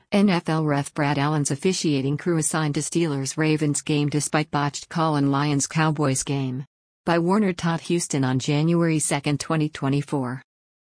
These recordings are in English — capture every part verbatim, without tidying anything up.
N F L ref Brad Allen's officiating crew assigned to Steelers-Ravens game despite botched call in Lions-Cowboys game. By Warner Todd Houston on January second, twenty twenty-four.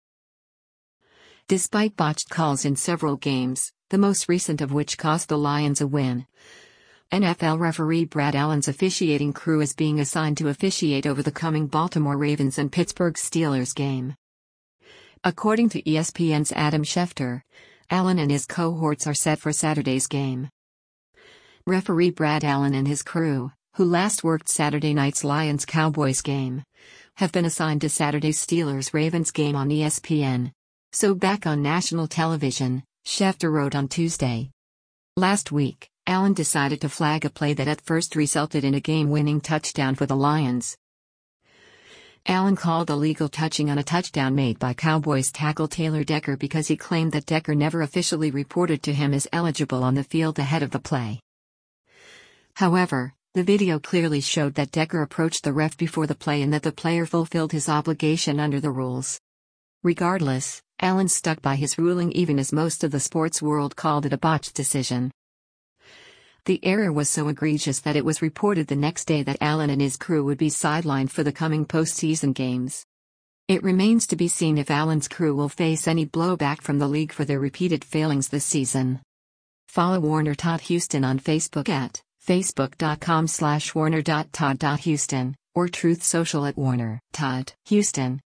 Despite botched calls in several games, the most recent of which cost the Lions a win, N F L referee Brad Allen's officiating crew is being assigned to officiate over the coming Baltimore Ravens and Pittsburgh Steelers game. According to E S P N's Adam Schefter, Allen and his cohorts are set for Saturday's game. Referee Brad Allen and his crew, who last worked Saturday night's Lions-Cowboys game, have been assigned to Saturday's Steelers-Ravens game on E S P N. So back on national television, Schefter wrote on Tuesday. Last week, Allen decided to flag a play that at first resulted in a game-winning touchdown for the Lions. Allen called illegal touching on a touchdown made by Cowboys tackle Taylor Decker because he claimed that Decker never officially reported to him as eligible on the field ahead of the play. However, the video clearly showed that Decker approached the ref before the play and that the player fulfilled his obligation under the rules. Regardless, Allen stuck by his ruling even as most of the sports world called it a botched decision. The error was so egregious that it was reported the next day that Allen and his crew would be sidelined for the coming postseason games. It remains to be seen if Allen's crew will face any blowback from the league for their repeated failings this season. Follow Warner Todd Houston on Facebook at facebook.com slash warner.todd.houston or Truth Social at Warner Todd Houston.